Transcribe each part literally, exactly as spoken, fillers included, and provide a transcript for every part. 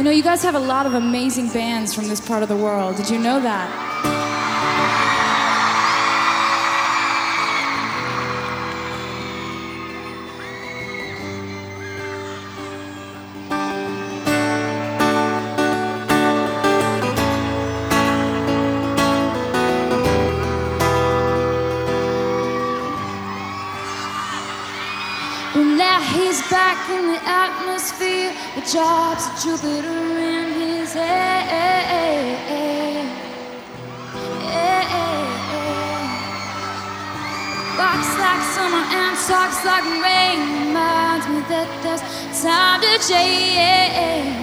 I know you guys have a lot of amazing bands from this part of the world. Did you know that? Well, now he's back in the atmosphere. The job's a Jupiter in his head. Walks like summer and talks like rain. Reminds me that there's time to change.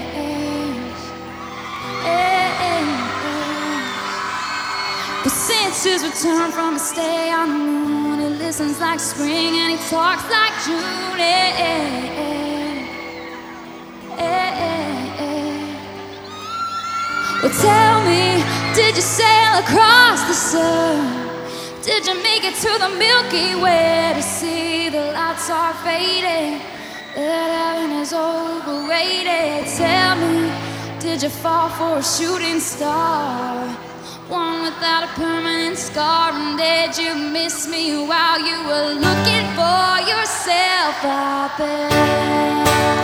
But since his return from a stay on the moon, he listens like spring and he talks like June. Well, tell me, did you sail across the sun? Did you make it to the Milky Way to see the lights are fading, that heaven is overrated? Tell me, did you fall for a shooting star, one without a permanent scar? And did you miss me while you were looking for yourself out there?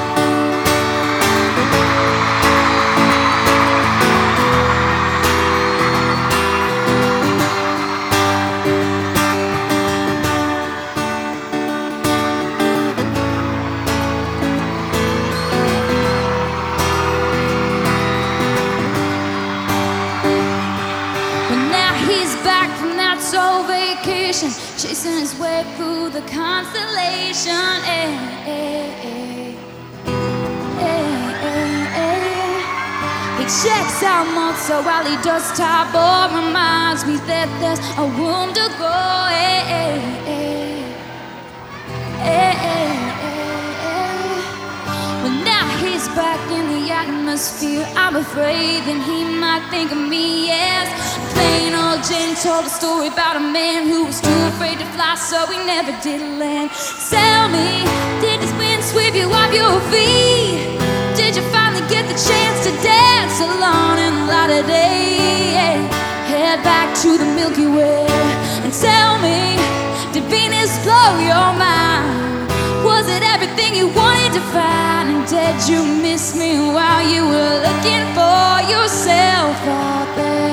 Vacation, chasing his way through the constellation. Hey, hey, hey. Hey, hey, hey. He checks out Mozart while he does Tabour. Reminds me that there's a room to go. Hey, hey, hey. Hey, hey, hey. Well, now he's back in the atmosphere. I'm afraid that he might think of me as plain old Jane. Told a story about a man who was too afraid to fly, so he never did land. Tell me, did this wind sweep you off your feet? Did you finally get the chance to dance alone in the light of day? Head back to the Milky Way and tell me, did Venus blow your mind? Was it everything you wanted to find? And did you miss me while you were looking for yourself out there?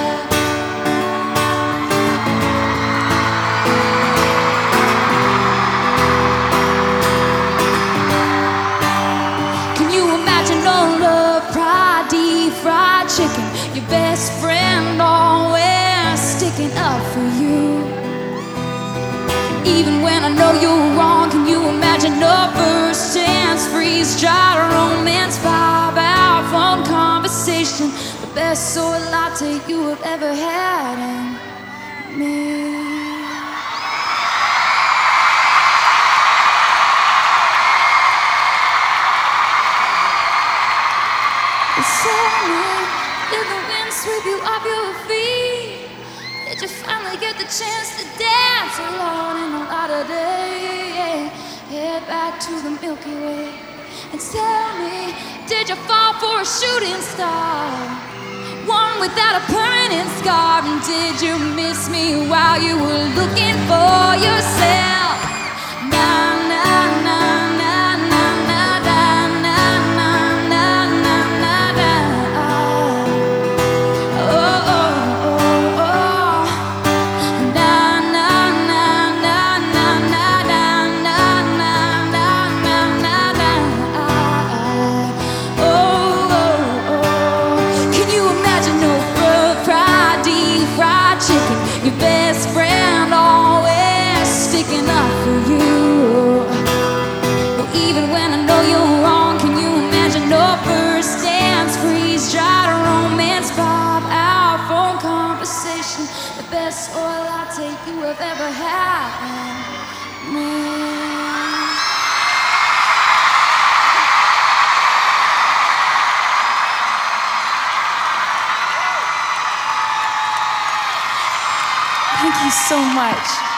Chicken, your best friend always sticking up for you. Even when I know you're wrong, can you imagine no first chance? Freeze dry romance, vibe out phone conversation. The best soy latte you have ever had in me. Tell me, did the wind sweep you off your feet? Did you finally get the chance to dance alone in the light of day? Head back to the Milky Way and tell me, did you fall for a shooting star, one without a permanent scar? And did you miss me while you were looking for yourself? Nah, nah, nah. Your best friend always sticking up for you. Well, even when I know you're wrong, can you imagine no first dance? Freeze dry romance, pop out phone conversation. The best oil latte you have ever had. Man. Thank you so much.